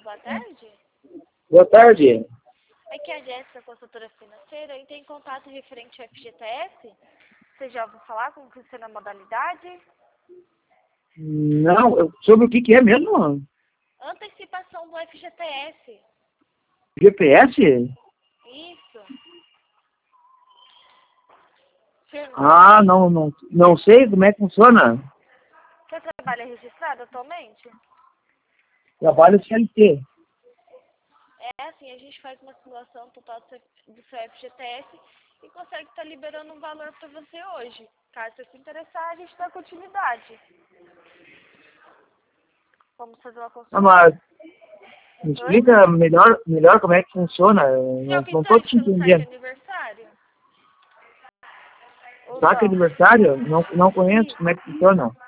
boa tarde. Boa tarde. Aqui é a Jéssica, consultora financeira, e tem contato referente ao FGTS. Você já ouviu falar como funciona a modalidade? Não, sobre o que é mesmo? Antecipação do FGTS. GPS? Isso. Firma. Ah, não sei como é que funciona. Você trabalha registrado atualmente? Trabalho CLT. É assim, a gente faz uma simulação total do seu FGTS e consegue estar liberando um valor para você hoje. Caso você se interessar, a gente dá continuidade. Vamos fazer uma Ah, consulta. mas me explica melhor como é que funciona. Eu Já não pintou estou isso te pelo site entendendo. aniversário? Ou Saque não? aniversário? Não conheço Isso. como é que funciona.